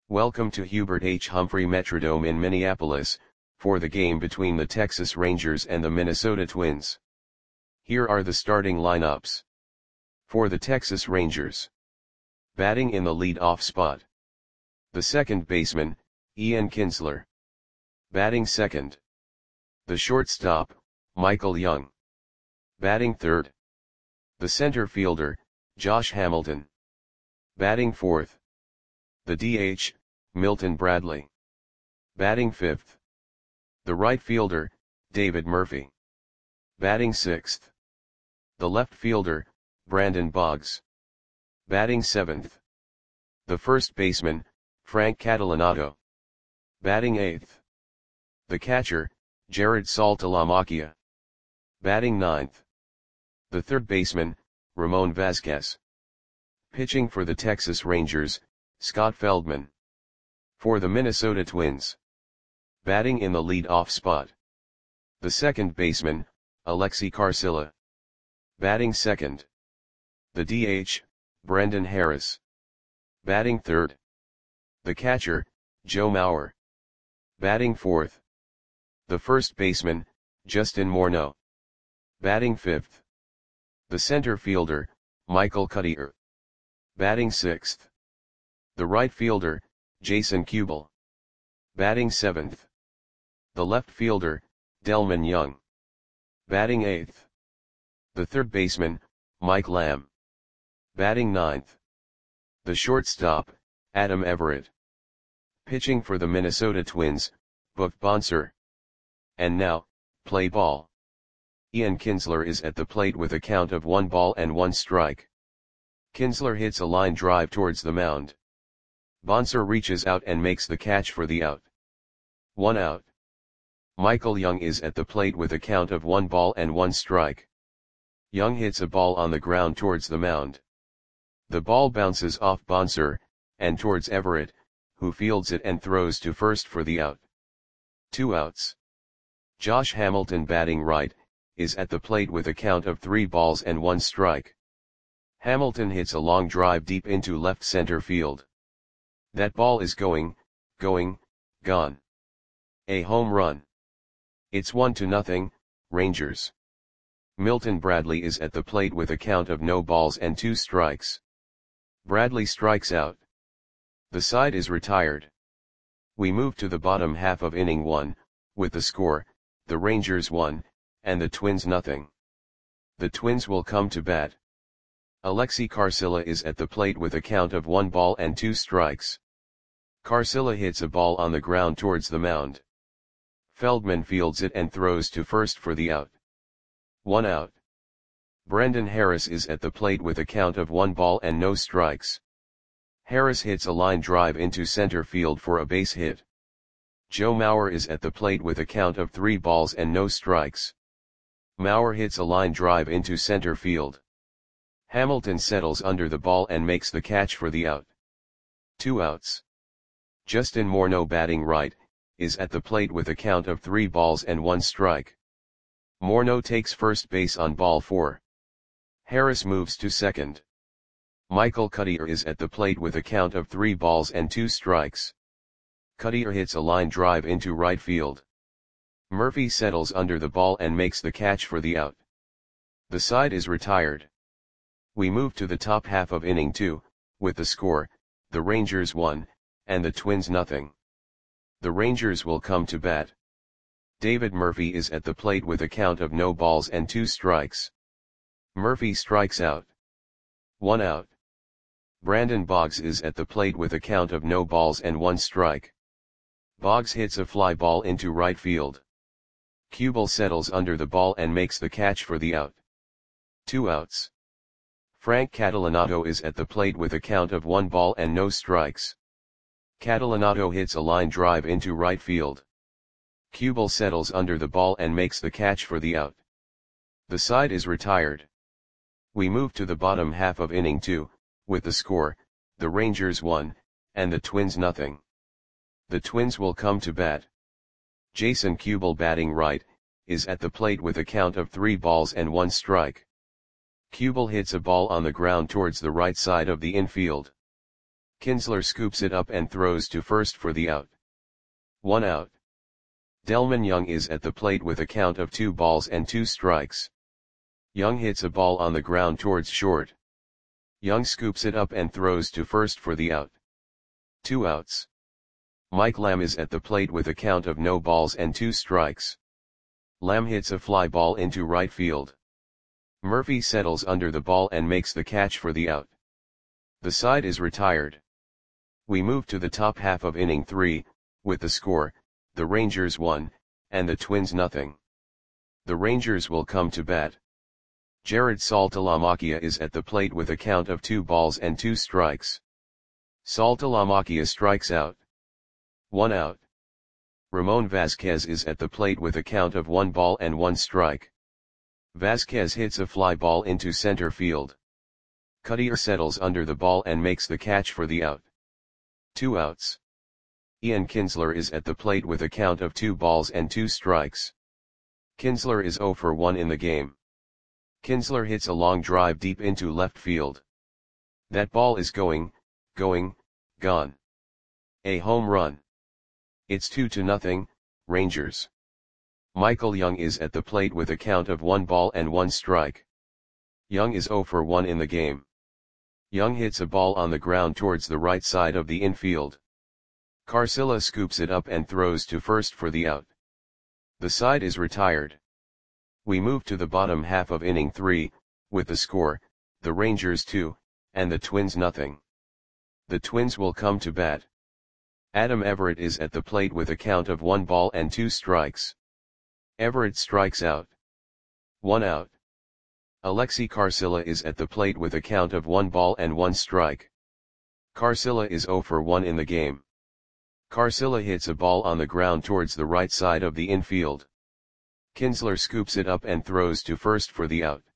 Welcome to Hubert H. Humphrey Metrodome in Minneapolis, for the game between the Texas Rangers and the Minnesota Twins. Here are the starting lineups. For the Texas Rangers. Batting in the lead-off spot. The second baseman, Ian Kinsler. Batting second. The shortstop, Michael Young. Batting third. The center fielder, Josh Hamilton. Batting fourth. The DH, Milton Bradley. Batting fifth. The right fielder, David Murphy. Batting sixth. The left fielder, Brandon Boggs. Batting seventh. The first baseman, Frank Catalanato. Batting eighth. The catcher, Jared Saltalamacchia. Batting ninth. The third baseman, Ramon Vasquez. Pitching for the Texas Rangers, Scott Feldman. For the Minnesota Twins. Batting in the lead-off spot. The second baseman, Alexi Carcilla. Batting second. The DH, Brendan Harris. Batting third. The catcher, Joe Mauer. Batting fourth. The first baseman, Justin Morneau. Batting fifth. The center fielder, Michael Cuddyer. Batting sixth. The right fielder, Jason Kubel. Batting seventh. The left fielder, Delman Young. Batting eighth. The third baseman, Mike Lamb. Batting ninth. The shortstop, Adam Everett. Pitching for the Minnesota Twins, Buck Bonser. And now, play ball. Ian Kinsler is at the plate with a count of 1 ball and 1 strike. Kinsler hits a line drive towards the mound. Bonser reaches out and makes the catch for the out. 1 out. Michael Young is at the plate with a count of 1 ball and 1 strike. Young hits a ball on the ground towards the mound. The ball bounces off Bonser, and towards Everett, who fields it and throws to first for the out. 2 outs. Josh Hamilton, batting right, is at the plate with a count of 3 balls and 1 strike. Hamilton hits a long drive deep into left center field. That ball is gone. A home run. It's 1-0, Rangers. Milton Bradley is at the plate with a count of no balls and 2 strikes. Bradley strikes out. The side is retired. We move to the bottom half of inning 1, with the score, the Rangers 1, and the Twins 0. The Twins will come to bat. Alexi Carcilla is at the plate with a count of 1 ball and 2 strikes. Carcilla hits a ball on the ground towards the mound. Feldman fields it and throws to first for the out. 1 out. Brendan Harris is at the plate with a count of 1 ball and no strikes. Harris hits a line drive into center field for a base hit. Joe Mauer is at the plate with a count of 3 balls and no strikes. Mauer hits a line drive into center field. Hamilton settles under the ball and makes the catch for the out. 2 outs. Justin Morneau, batting right, is at the plate with a count of 3 balls and 1 strike. Morneau takes first base on ball 4. Harris moves to second. Michael Cuddyer is at the plate with a count of 3 balls and 2 strikes. Cuddyer hits a line drive into right field. Murphy settles under the ball and makes the catch for the out. The side is retired. We move to the top half of inning 2, with the score, the Rangers 1, and the Twins 0. The Rangers will come to bat. David Murphy is at the plate with a count of no balls and 2 strikes. Murphy strikes out. 1 out. Brandon Boggs is at the plate with a count of no balls and 1 strike. Boggs hits a fly ball into right field. Kubel settles under the ball and makes the catch for the out. 2 outs. Frank Catalanato is at the plate with a count of 1 ball and no strikes. Catalanato hits a line drive into right field. Kubel settles under the ball and makes the catch for the out. The side is retired. We move to the bottom half of inning 2, with the score, the Rangers 1, and the Twins 0. The Twins will come to bat. Jason Kubel, batting right, is at the plate with a count of 3 balls and 1 strike. Kubel hits a ball on the ground towards the right side of the infield. Kinsler scoops it up and throws to first for the out. 1 out. Delman Young is at the plate with a count of 2 balls and 2 strikes. Young hits a ball on the ground towards short. Young scoops it up and throws to first for the out. 2 outs. Mike Lamb is at the plate with a count of no balls and 2 strikes. Lamb hits a fly ball into right field. Murphy settles under the ball and makes the catch for the out. The side is retired. We move to the top half of inning 3, with the score, the Rangers 1, and the Twins nothing. The Rangers will come to bat. Jared Saltalamacchia is at the plate with a count of 2 balls and 2 strikes. Saltalamacchia strikes out. 1 out. Ramon Vasquez is at the plate with a count of 1 ball and 1 strike. Vasquez hits a fly ball into center field. Cutter settles under the ball and makes the catch for the out. 2 outs. Ian Kinsler is at the plate with a count of 2 balls and 2 strikes. Kinsler is 0 for 1 in the game. Kinsler hits a long drive deep into left field. That ball is gone. A home run. It's 2-0, Rangers. Michael Young is at the plate with a count of 1 ball and 1 strike. Young is 0 for 1 in the game. Young hits a ball on the ground towards the right side of the infield. Carcilla scoops it up and throws to first for the out. The side is retired. We move to the bottom half of inning 3, with the score, the Rangers 2, and the Twins nothing. The Twins will come to bat. Adam Everett is at the plate with a count of 1 ball and 2 strikes. Everett strikes out. 1 out. Alexi Carcilla is at the plate with a count of 1 ball and 1 strike. Carcilla is 0 for 1 in the game. Carcilla hits a ball on the ground towards the right side of the infield. Kinsler scoops it up and throws to first for the out.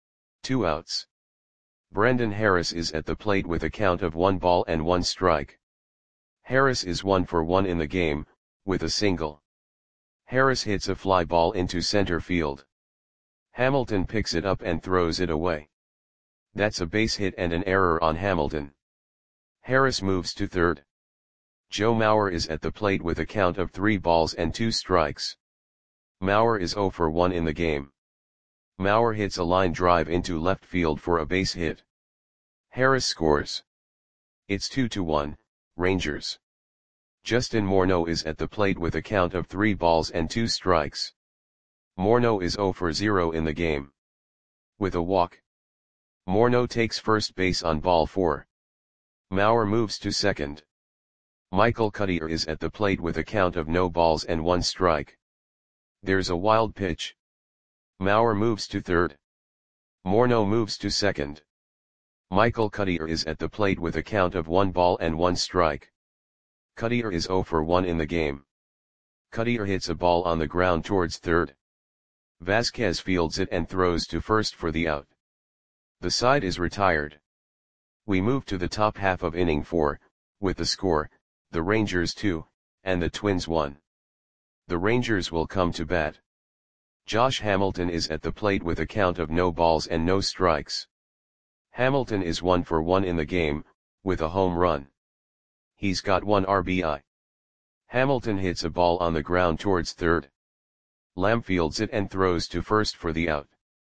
2 outs. Brendan Harris is at the plate with a count of 1 ball and 1 strike. Harris is 1 for 1 in the game, with a single. Harris hits a fly ball into center field. Hamilton picks it up and throws it away. That's a base hit and an error on Hamilton. Harris moves to third. Joe Mauer is at the plate with a count of 3 balls and 2 strikes. Mauer is 0 for 1 in the game. Mauer hits a line drive into left field for a base hit. Harris scores. It's 2-1, Rangers. Justin Morneau is at the plate with a count of 3 balls and 2 strikes. Morneau is 0 for 0 in the game. With a walk. Morneau takes first base on ball 4. Mauer moves to second. Michael Cutter is at the plate with a count of no balls and 1 strike. There's a wild pitch. Mauer moves to third. Morneau moves to second. Michael Cutter is at the plate with a count of 1 ball and 1 strike. Cutter is 0 for 1 in the game. Cutter hits a ball on the ground towards third. Vasquez fields it and throws to first for the out. The side is retired. We move to the top half of inning 4, with the score, the Rangers 2, and the Twins 1. The Rangers will come to bat. Josh Hamilton is at the plate with a count of no balls and no strikes. Hamilton is 1 for 1 in the game, with a home run. He's got 1 RBI. Hamilton hits a ball on the ground towards third. Lamb fields it and throws to first for the out.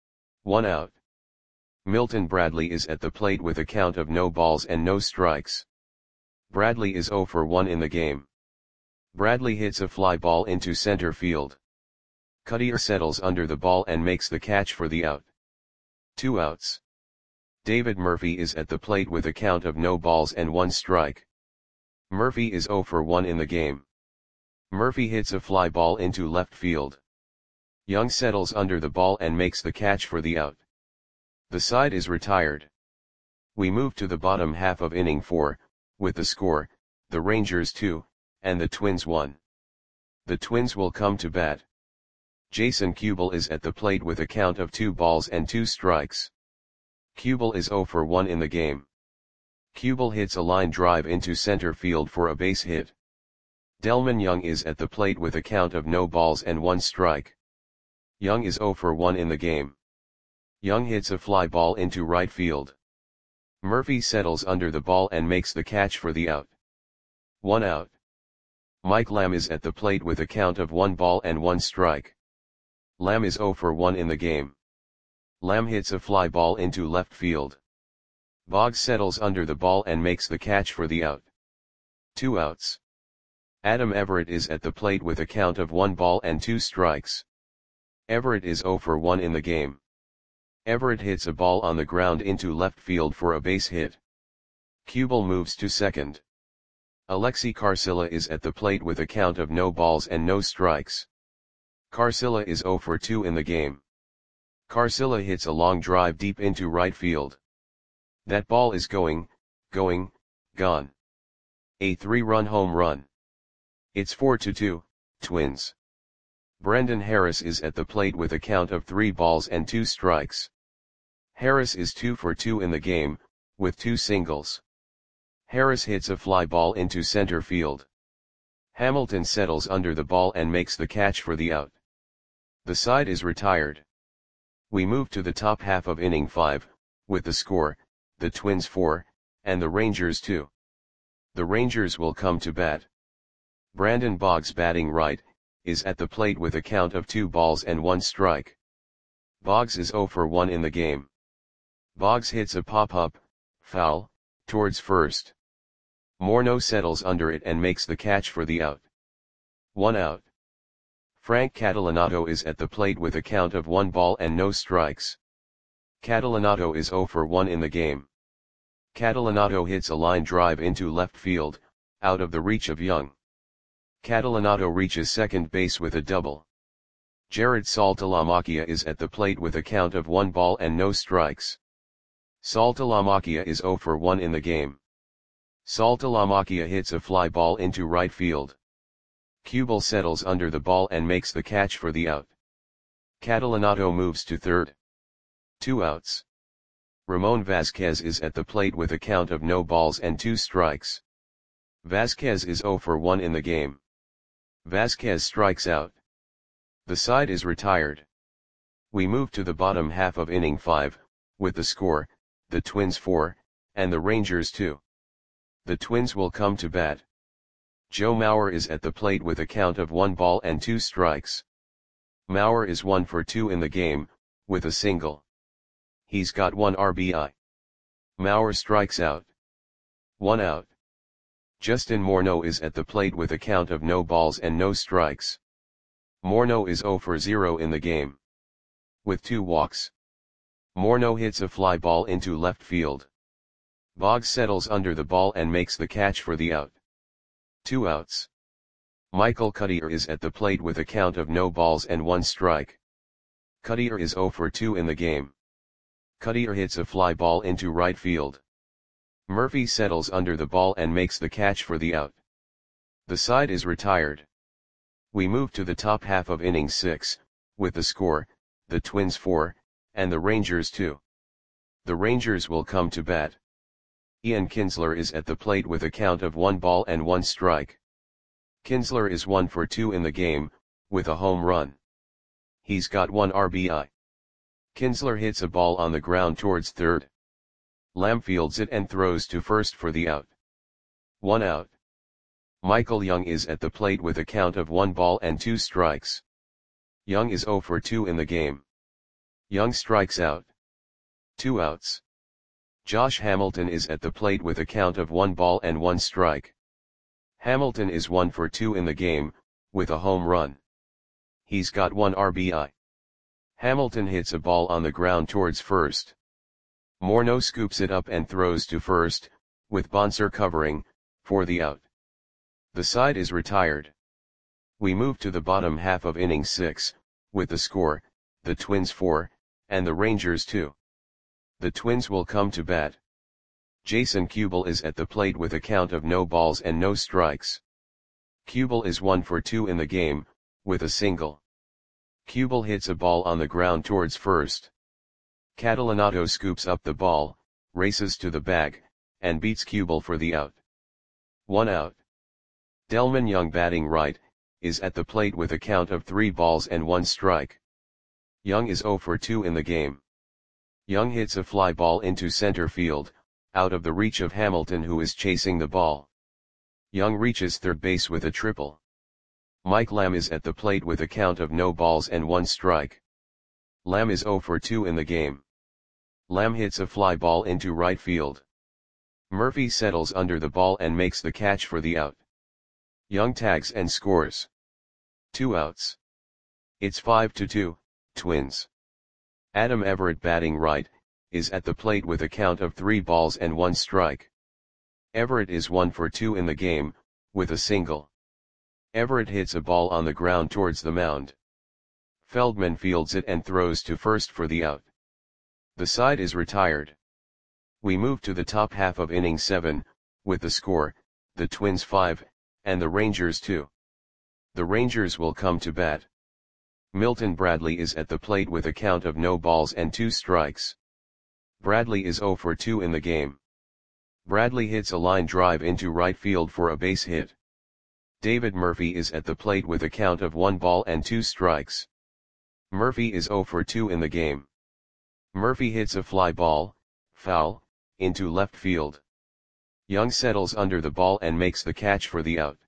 1 out. Milton Bradley is at the plate with a count of no balls and no strikes. Bradley is 0 for 1 in the game. Bradley hits a fly ball into center field. Cutter settles under the ball and makes the catch for the out. 2 outs. David Murphy is at the plate with a count of no balls and 1 strike. Murphy is 0 for 1 in the game. Murphy hits a fly ball into left field. Young settles under the ball and makes the catch for the out. The side is retired. We move to the bottom half of inning 4, with the score, the Rangers 2, and the Twins 1. The Twins will come to bat. Jason Kubel is at the plate with a count of 2 balls and 2 strikes. Kubel is 0 for 1 in the game. Kubel hits a line drive into center field for a base hit. Delman Young is at the plate with a count of no balls and 1 strike. Young is 0 for 1 in the game. Young hits a fly ball into right field. Murphy settles under the ball and makes the catch for the out. 1 out. Mike Lamb is at the plate with a count of 1 ball and 1 strike. Lamb is 0 for 1 in the game. Lamb hits a fly ball into left field. Boggs settles under the ball and makes the catch for the out. 2 outs. Adam Everett is at the plate with a count of 1 ball and 2 strikes. Everett is 0 for 1 in the game. Everett hits a ball on the ground into left field for a base hit. Kubel moves to second. Alexi Carcilla is at the plate with a count of no balls and no strikes. Carcilla is 0 for 2 in the game. Carcilla hits a long drive deep into right field. That ball is gone. A 3-run home run. It's 4-2, Twins. Brendan Harris is at the plate with a count of 3 balls and 2 strikes. Harris is 2 for 2 in the game, with 2 singles. Harris hits a fly ball into center field. Hamilton settles under the ball and makes the catch for the out. The side is retired. We move to the top half of inning 5, with the score, the Twins 4, and the Rangers 2. The Rangers will come to bat. Brandon Boggs, batting right, is at the plate with a count of 2 balls and 1 strike. Boggs is 0 for 1 in the game. Boggs hits a pop-up, foul, towards first. Morneau settles under it and makes the catch for the out. 1 out. Frank Catalanato is at the plate with a count of 1 ball and no strikes. Catalanato is 0 for 1 in the game. Catalanato hits a line drive into left field, out of the reach of Young. Catalanato reaches second base with a double. Jared Saltalamacchia is at the plate with a count of 1 ball and no strikes. Saltalamacchia is 0 for 1 in the game. Saltalamacchia hits a fly ball into right field. Kubel settles under the ball and makes the catch for the out. Catalanato moves to third. 2 outs. Ramon Vasquez is at the plate with a count of no balls and 2 strikes. Vasquez is 0 for 1 in the game. Vasquez strikes out. The side is retired. We move to the bottom half of inning 5, with the score, the Twins 4, and the Rangers 2. The Twins will come to bat. Joe Mauer is at the plate with a count of 1 ball and 2 strikes. Mauer is 1 for 2 in the game, with a single. He's got 1 RBI. Mauer strikes out. 1 out. Justin Morneau is at the plate with a count of no balls and no strikes. Morneau is 0 for 0 in the game. With 2 walks. Morneau hits a fly ball into left field. Boggs settles under the ball and makes the catch for the out. 2 outs. Michael Cuddyer is at the plate with a count of no balls and 1 strike. Cuddyer is 0 for 2 in the game. Cuddyer hits a fly ball into right field. Murphy settles under the ball and makes the catch for the out. The side is retired. We move to the top half of inning 6, with the score, the Twins 4, and the Rangers 2. The Rangers will come to bat. Ian Kinsler is at the plate with a count of 1 ball and 1 strike. Kinsler is 1 for 2 in the game, with a home run. He's got 1 RBI. Kinsler hits a ball on the ground towards third. Lamb fields it and throws to first for the out. 1 out. Michael Young is at the plate with a count of 1 ball and 2 strikes. Young is 0 for 2 in the game. Young strikes out. 2 outs. Josh Hamilton is at the plate with a count of 1 ball and 1 strike. Hamilton is 1 for 2 in the game, with a home run. He's got 1 RBI. Hamilton hits a ball on the ground towards first. Morneau scoops it up and throws to first, with Bonser covering, for the out. The side is retired. We move to the bottom half of inning 6, with the score, the Twins 4, and the Rangers 2. The Twins will come to bat. Jason Kubel is at the plate with a count of no balls and no strikes. Kubel is 1 for 2 in the game, with a single. Kubel hits a ball on the ground towards first. Catalanato scoops up the ball, races to the bag, and beats Kubel for the out. 1 out. Delman Young, batting right, is at the plate with a count of 3 balls and 1 strike. Young is 0 for 2 in the game. Young hits a fly ball into center field, out of the reach of Hamilton, who is chasing the ball. Young reaches third base with a triple. Mike Lamb is at the plate with a count of no balls and 1 strike. Lamb is 0 for 2 in the game. Lamb hits a fly ball into right field. Murphy settles under the ball and makes the catch for the out. Young tags and scores. 2 outs. It's 5-2, Twins. Adam Everett, batting right, is at the plate with a count of 3 balls and 1 strike. Everett is 1 for 2 in the game, with a single. Everett hits a ball on the ground towards the mound. Feldman fields it and throws to first for the out. The side is retired. We move to the top half of inning 7, with the score, the Twins 5, and the Rangers 2. The Rangers will come to bat. Milton Bradley is at the plate with a count of no balls and 2 strikes. Bradley is 0 for 2 in the game. Bradley hits a line drive into right field for a base hit. David Murphy is at the plate with a count of 1 ball and 2 strikes. Murphy is 0 for 2 in the game. Murphy hits a fly ball, foul, into left field. Young settles under the ball and makes the catch for the out.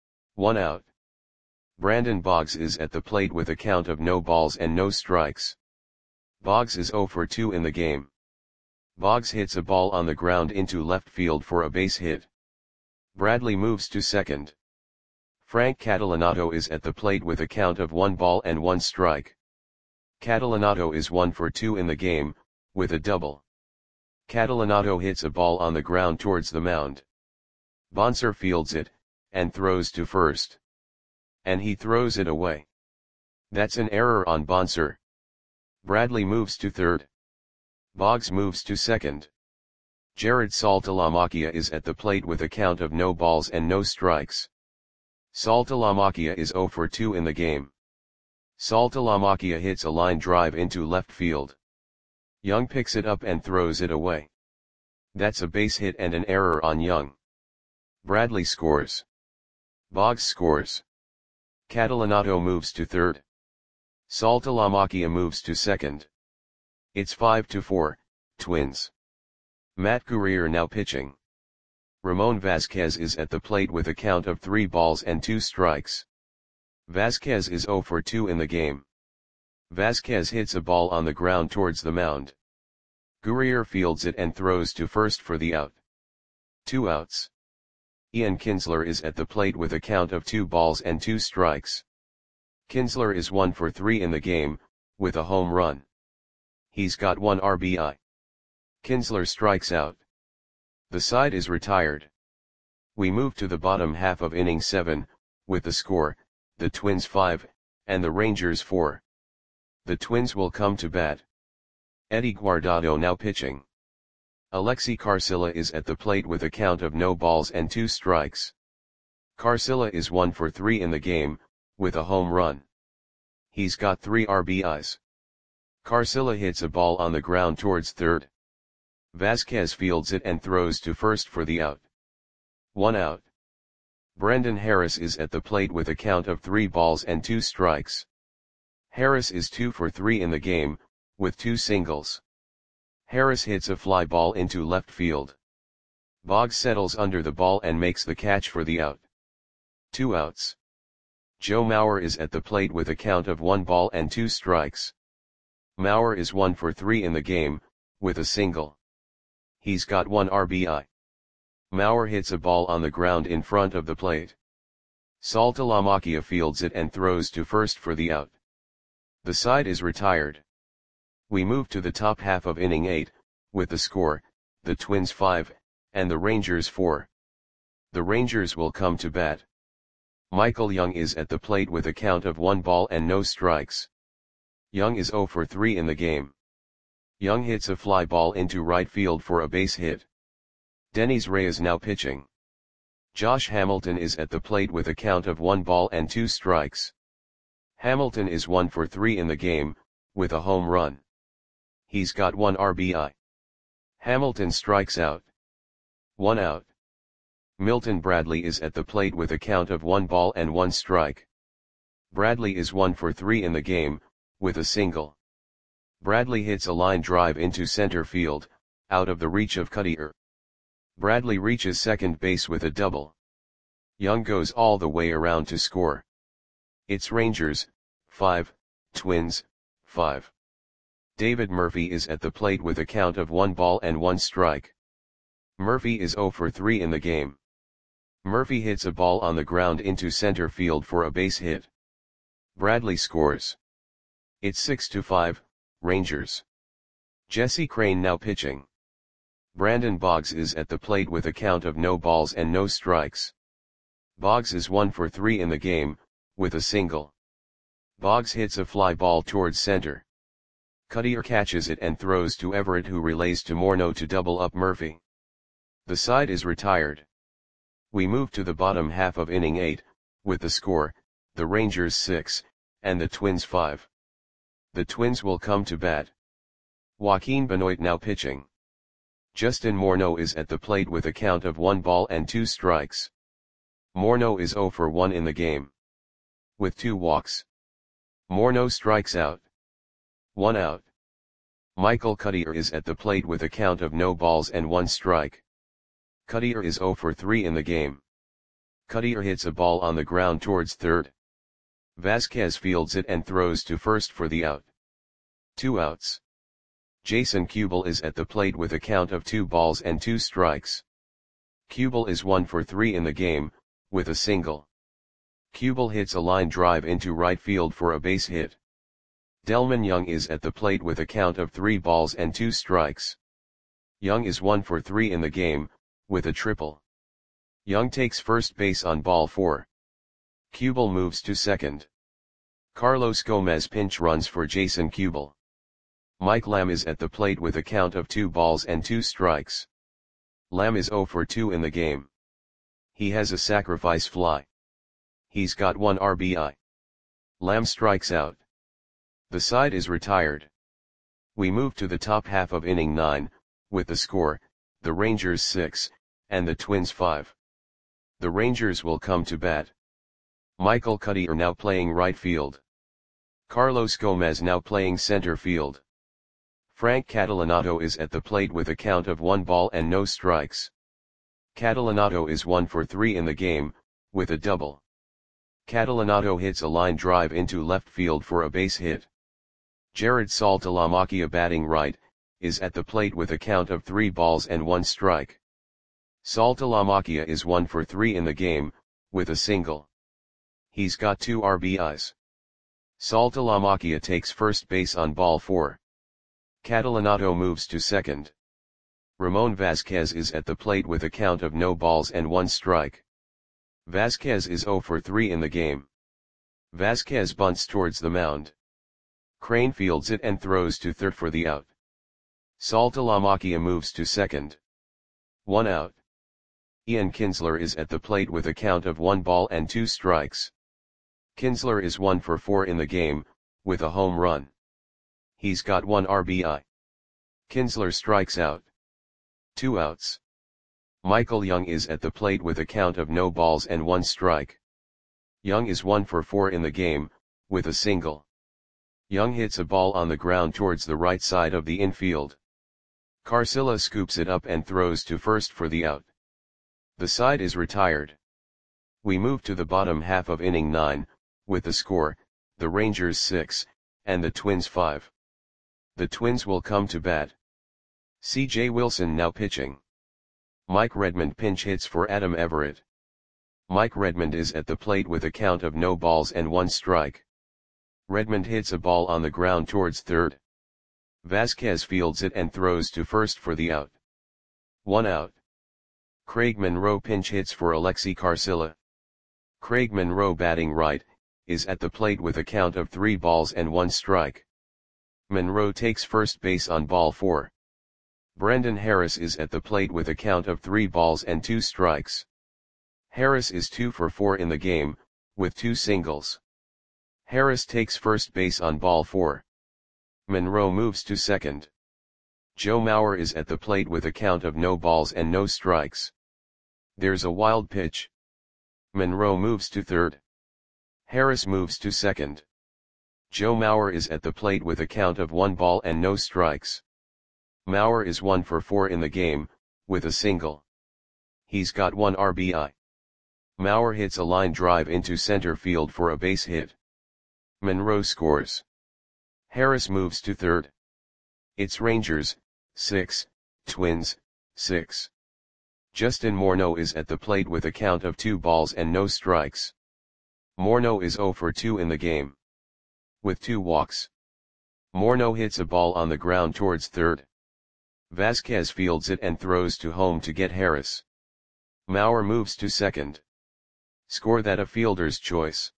1 out. Brandon Boggs is at the plate with a count of no balls and no strikes. Boggs is 0 for 2 in the game. Boggs hits a ball on the ground into left field for a base hit. Bradley moves to second. Frank Catalanato is at the plate with a count of 1 ball and 1 strike. Catalanato is 1 for 2 in the game, with a double. Catalanato hits a ball on the ground towards the mound. Bonser fields it, and throws to first. And he throws it away. That's an error on Bonser. Bradley moves to third. Boggs moves to second. Jared Saltalamacchia is at the plate with a count of no balls and no strikes. Saltalamacchia is 0 for 2 in the game. Saltalamacchia hits a line drive into left field. Young picks it up and throws it away. That's a base hit and an error on Young. Bradley scores. Boggs scores. Catalanato moves to third. Saltalamacchia moves to second. It's 5-4, Twins. Matt Guerrier now pitching. Ramon Vasquez is at the plate with a count of 3 balls and 2 strikes. Vasquez is 0 for 2 in the game. Vasquez hits a ball on the ground towards the mound. Guerrier fields it and throws to first for the out. 2 outs. Ian Kinsler is at the plate with a count of 2 balls and 2 strikes. Kinsler is 1 for 3 in the game, with a home run. He's got 1 RBI. Kinsler strikes out. The side is retired. We move to the bottom half of inning 7, with the score, the Twins 5, and the Rangers 4. The Twins will come to bat. Eddie Guardado now pitching. Alexi Carcilla is at the plate with a count of no balls and 2 strikes. Carcilla is 1 for 3 in the game, with a home run. He's got 3 RBIs. Carcilla hits a ball on the ground towards third. Vasquez fields it and throws to first for the out. 1 out. Brendan Harris is at the plate with a count of 3 balls and 2 strikes. Harris is 2 for 3 in the game, with 2 singles. Harris hits a fly ball into left field. Boggs settles under the ball and makes the catch for the out. 2 outs. Joe Mauer is at the plate with a count of 1 ball and 2 strikes. Mauer is 1 for 3 in the game, with a single. He's got 1 RBI. Mauer hits a ball on the ground in front of the plate. Saltalamacchia fields it and throws to first for the out. The side is retired. We move to the top half of inning 8, with the score, the Twins 5, and the Rangers 4. The Rangers will come to bat. Michael Young is at the plate with a count of 1 ball and no strikes. Young is 0 for 3 in the game. Young hits a fly ball into right field for a base hit. Denys Reyes now pitching. Josh Hamilton is at the plate with a count of 1 ball and 2 strikes. Hamilton is 1 for 3 in the game, with a home run. He's got 1 RBI. Hamilton strikes out. 1 out. Milton Bradley is at the plate with a count of 1 ball and 1 strike. Bradley is 1 for 3 in the game, with a single. Bradley hits a line drive into center field, out of the reach of Cutter. Bradley reaches second base with a double. Young goes all the way around to score. It's Rangers, 5, Twins, 5. David Murphy is at the plate with a count of 1 ball and 1 strike. Murphy is 0 for 3 in the game. Murphy hits a ball on the ground into center field for a base hit. Bradley scores. It's 6-5, Rangers. Jesse Crain now pitching. Brandon Boggs is at the plate with a count of no balls and no strikes. Boggs is 1 for 3 in the game, with a single. Boggs hits a fly ball towards center. Cutter catches it and throws to Everett, who relays to Morneau to double up Murphy. The side is retired. We move to the bottom half of inning 8, with the score, the Rangers 6, and the Twins 5. The Twins will come to bat. Joaquin Benoit now pitching. Justin Morneau is at the plate with a count of 1 ball and 2 strikes. Morneau is 0 for 1 in the game. With 2 walks. Morneau strikes out. 1 out. Michael Cutter is at the plate with a count of no balls and 1 strike. Cutter is 0 for 3 in the game. Cutter hits a ball on the ground towards third. Vasquez fields it and throws to first for the out. 2 outs. Jason Kubel is at the plate with a count of 2 balls and 2 strikes. Kubel is 1 for 3 in the game, with a single. Kubel hits a line drive into right field for a base hit. Delmon Young is at the plate with a count of 3 balls and 2 strikes. Young is 1 for 3 in the game, with a triple. Young takes first base on ball 4. Kubel moves to second. Carlos Gomez pinch runs for Jason Kubel. Mike Lamb is at the plate with a count of 2 balls and 2 strikes. Lamb is 0 for 2 in the game. He has a sacrifice fly. He's got 1 RBI. Lamb strikes out. The side is retired. We move to the top half of inning 9, with the score, the Rangers 6, and the Twins 5. The Rangers will come to bat. Michael Cutter now playing right field. Carlos Gomez now playing center field. Frank Catalanato is at the plate with a count of 1 ball and no strikes. Catalanato is 1 for 3 in the game, with a double. Catalanato hits a line drive into left field for a base hit. Jared Saltalamacchia batting right, is at the plate with a count of 3 balls and 1 strike. Saltalamacchia is 1 for 3 in the game, with a single. He's got 2 RBIs. Saltalamacchia takes first base on ball 4. Catalanato moves to second. Ramon Vasquez is at the plate with a count of no balls and 1 strike. Vasquez is 0 for 3 in the game. Vasquez bunts towards the mound. Crain fields it and throws to third for the out. Saltalamacchia moves to second. 1 out. Ian Kinsler is at the plate with a count of 1 ball and 2 strikes. Kinsler is 1 for 4 in the game, with a home run. He's got 1 RBI. Kinsler strikes out. 2 outs. Michael Young is at the plate with a count of no balls and 1 strike. Young is 1 for 4 in the game, with a single. Young hits a ball on the ground towards the right side of the infield. Carcilla scoops it up and throws to first for the out. The side is retired. We move to the bottom half of inning 9, with the score, the Rangers 6, and the Twins 5. The Twins will come to bat. C.J. Wilson now pitching. Mike Redmond pinch hits for Adam Everett. Mike Redmond is at the plate with a count of no balls and 1 strike. Redmond hits a ball on the ground towards third. Vasquez fields it and throws to first for the out. 1 out. Craig Monroe pinch hits for Alexi Carcilla. Craig Monroe batting right, is at the plate with a count of 3 balls and 1 strike. Monroe takes first base on ball 4. Brendan Harris is at the plate with a count of 3 balls and 2 strikes. Harris is 2 for 4 in the game, with 2 singles. Harris takes first base on ball 4. Monroe moves to second. Joe Mauer is at the plate with a count of no balls and no strikes. There's a wild pitch. Monroe moves to third. Harris moves to second. Joe Mauer is at the plate with a count of 1 ball and no strikes. Mauer is 1 for 4 in the game, with a single. He's got 1 RBI. Mauer hits a line drive into center field for a base hit. Monroe scores. Harris moves to third. It's Rangers, 6, Twins, 6. Justin Morneau is at the plate with a count of 2 balls and no strikes. Morneau is 0 for 2 in the game, with 2 walks. Morneau hits a ball on the ground towards third. Vasquez fields it and throws to home to get Harris. Mauer moves to second. Score that a fielder's choice.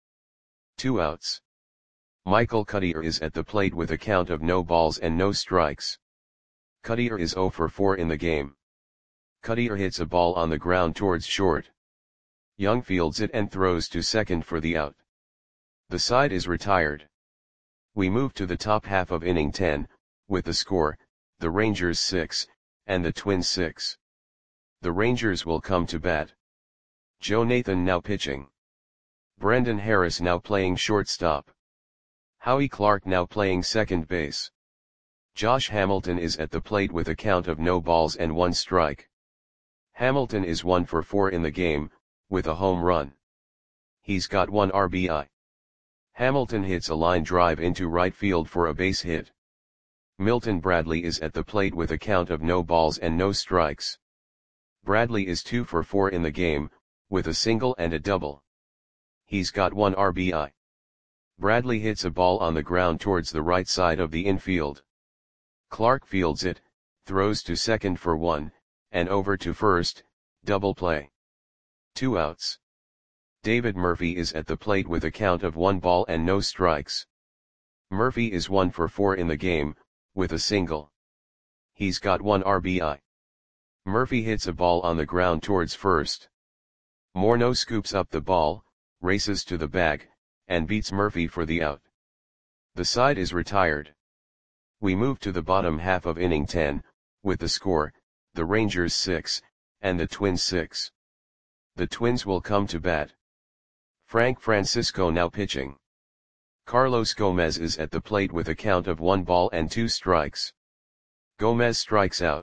2 outs. Michael Cuddyer is at the plate with a count of no balls and no strikes. Cuddyer is 0 for 4 in the game. Cuddyer hits a ball on the ground towards short. Young fields it and throws to second for the out. The side is retired. We move to the top half of inning 10, with the score, the Rangers 6, and the Twins 6. The Rangers will come to bat. Joe Nathan now pitching. Brendan Harris now playing shortstop. Howie Clark now playing second base. Josh Hamilton is at the plate with a count of no balls and 1 strike. Hamilton is 1 for 4 in the game, with a home run. He's got 1 RBI. Hamilton hits a line drive into right field for a base hit. Milton Bradley is at the plate with a count of no balls and no strikes. Bradley is 2 for 4 in the game, with a single and a double. He's got 1 RBI. Bradley hits a ball on the ground towards the right side of the infield. Clark fields it, throws to second for 1, and over to first, double play. 2 outs. David Murphy is at the plate with a count of 1 ball and no strikes. Murphy is 1 for 4 in the game, with a single. He's got 1 RBI. Murphy hits a ball on the ground towards first. Morneau scoops up the ball, races to the bag, and beats Murphy for the out. The side is retired. We move to the bottom half of inning 10, with the score, the Rangers 6, and the Twins 6. The Twins will come to bat. Frank Francisco now pitching. Carlos Gomez is at the plate with a count of 1 ball and 2 strikes. Gomez strikes out.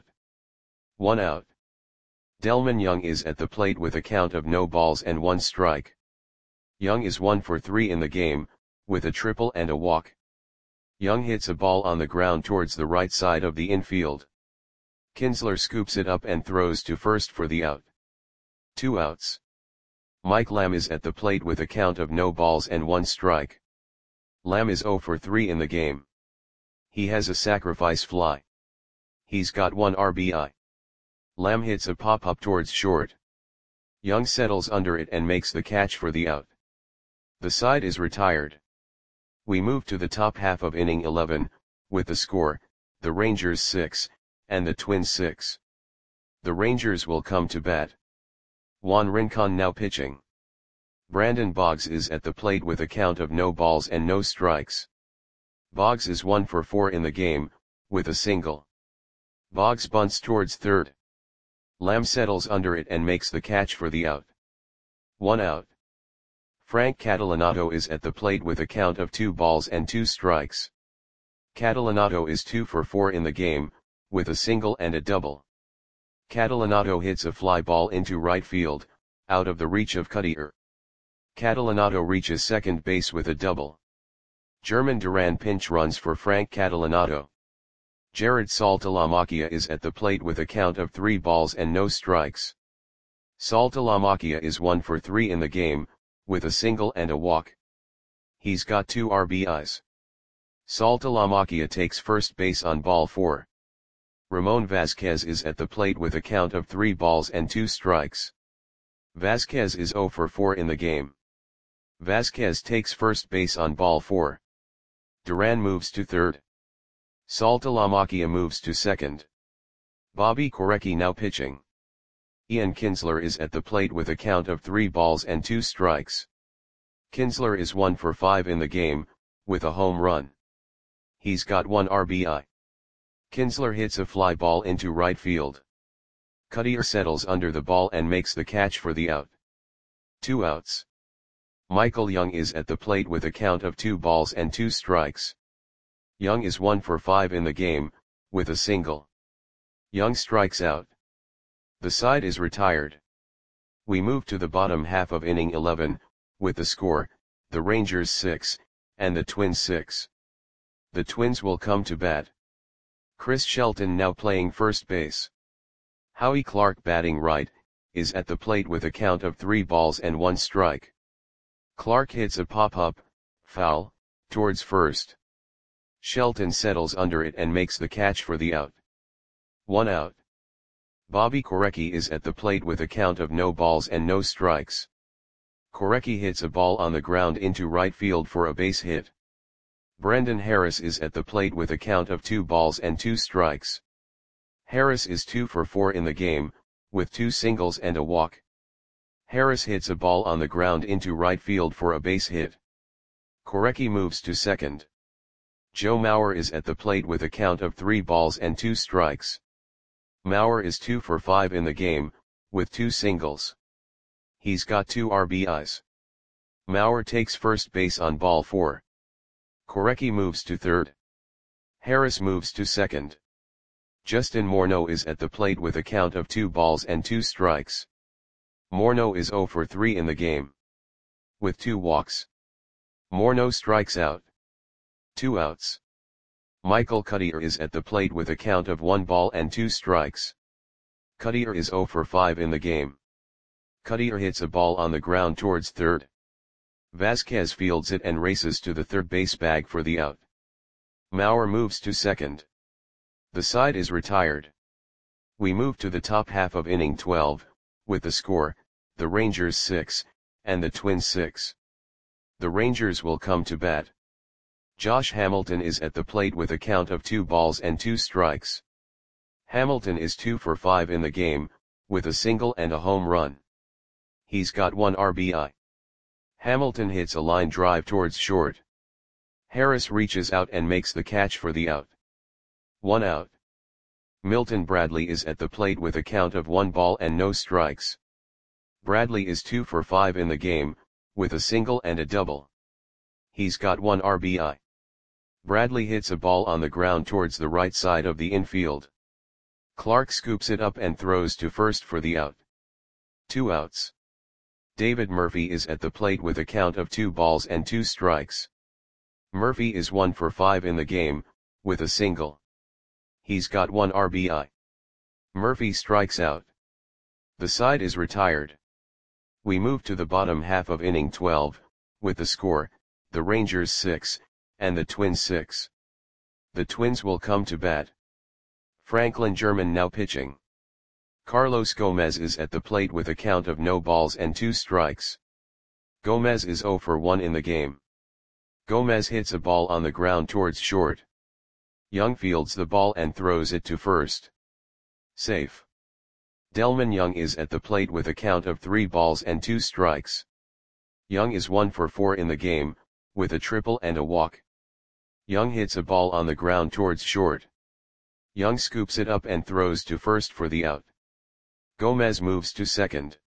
1 out. Delmon Young is at the plate with a count of no balls and 1 strike. Young is 1 for 3 in the game, with a triple and a walk. Young hits a ball on the ground towards the right side of the infield. Kinsler scoops it up and throws to first for the out. 2 outs. Mike Lamb is at the plate with a count of no balls and 1 strike. Lamb is 0 for 3 in the game. He has a sacrifice fly. He's got 1 RBI. Lamb hits a pop-up towards short. Young settles under it and makes the catch for the out. The side is retired. We move to the top half of inning 11, with the score, the Rangers 6, and the Twins 6. The Rangers will come to bat. Juan Rincon now pitching. Brandon Boggs is at the plate with a count of no balls and no strikes. Boggs is 1 for 4 in the game, with a single. Boggs bunts towards third. Lamb settles under it and makes the catch for the out. 1 out. Frank Catalanato is at the plate with a count of 2 balls and 2 strikes. Catalanato is 2 for 4 in the game, with a single and a double. Catalanato hits a fly ball into right field, out of the reach of Cuddyer. Catalanato reaches second base with a double. German Duran pinch runs for Frank Catalanato. Jared Saltalamacchia is at the plate with a count of 3 balls and no strikes. Saltalamacchia is 1 for 3 in the game, with a single and a walk. He's got 2 RBIs. Saltalamacchia takes first base on ball 4. Ramon Vasquez is at the plate with a count of 3 balls and 2 strikes. Vasquez is 0 for 4 in the game. Vasquez takes first base on ball 4. Duran moves to third. Saltalamacchia moves to second. Bobby Korecki now pitching. Ian Kinsler is at the plate with a count of 3 balls and 2 strikes. Kinsler is 1 for 5 in the game, with a home run. He's got 1 RBI. Kinsler hits a fly ball into right field. Cuddyer settles under the ball and makes the catch for the out. 2 outs. Michael Young is at the plate with a count of 2 balls and 2 strikes. Young is 1 for 5 in the game, with a single. Young strikes out. The side is retired. We move to the bottom half of inning 11, with the score, the Rangers 6, and the Twins 6. The Twins will come to bat. Chris Shelton now playing first base. Howie Clark batting right, is at the plate with a count of 3 balls and 1 strike. Clark hits a pop-up, foul, towards first. Shelton settles under it and makes the catch for the out. 1 out. Bobby Korecki is at the plate with a count of no balls and no strikes. Korecki hits a ball on the ground into right field for a base hit. Brendan Harris is at the plate with a count of 2 balls and 2 strikes. Harris is 2 for 4 in the game, with 2 singles and a walk. Harris hits a ball on the ground into right field for a base hit. Korecki moves to second. Joe Mauer is at the plate with a count of 3 balls and 2 strikes. Mauer is 2 for 5 in the game, with 2 singles. He's got 2 RBIs. Mauer takes first base on ball 4. Korecki moves to third. Harris moves to second. Justin Morneau is at the plate with a count of 2 balls and 2 strikes. Morneau is 0 for 3 in the game, with 2 walks. Morneau strikes out. 2 outs. Michael Cuddyer is at the plate with a count of 1 ball and 2 strikes. Cuddyer is 0 for 5 in the game. Cuddyer hits a ball on the ground towards third. Vasquez fields it and races to the third base bag for the out. Mauer moves to second. The side is retired. We move to the top half of inning 12, with the score, the Rangers 6, and the Twins 6. The Rangers will come to bat. Josh Hamilton is at the plate with a count of 2 balls and 2 strikes. Hamilton is 2 for 5 in the game, with a single and a home run. He's got 1 RBI. Hamilton hits a line drive towards short. Harris reaches out and makes the catch for the out. 1 out. Milton Bradley is at the plate with a count of 1 ball and no strikes. Bradley is 2 for 5 in the game, with a single and a double. He's got 1 RBI. Bradley hits a ball on the ground towards the right side of the infield. Clark scoops it up and throws to first for the out. 2 outs. David Murphy is at the plate with a count of 2 balls and 2 strikes. Murphy is 1 for 5 in the game, with a single. He's got 1 RBI. Murphy strikes out. The side is retired. We move to the bottom half of inning 12, with the score, the Rangers 6, and the Twins 6. The Twins will come to bat. Franklin German now pitching. Carlos Gomez is at the plate with a count of no balls and 2 strikes. Gomez is 0 for 1 in the game. Gomez hits a ball on the ground towards short. Young fields the ball and throws it to first. Safe. Delman Young is at the plate with a count of 3 balls and 2 strikes. Young is 1 for 4 in the game, with a triple and a walk. Young hits a ball on the ground towards short. Young scoops it up and throws to first for the out. Gomez moves to second.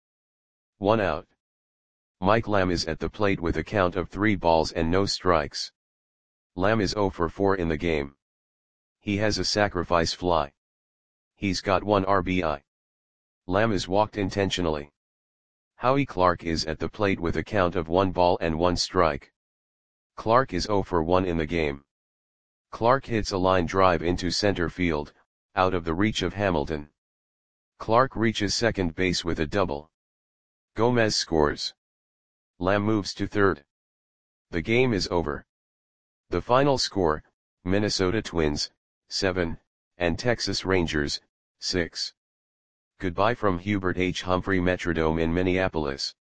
1 out. Mike Lamb is at the plate with a count of 3 balls and no strikes. Lamb is 0 for 4 in the game. He has a sacrifice fly. He's got 1 RBI. Lamb is walked intentionally. Howie Clark is at the plate with a count of 1 ball and 1 strike. Clark is 0 for 1 in the game. Clark hits a line drive into center field, out of the reach of Hamilton. Clark reaches second base with a double. Gomez scores. Lamb moves to third. The game is over. The final score, Minnesota Twins, 7, and Texas Rangers, 6. Goodbye from Hubert H. Humphrey Metrodome in Minneapolis.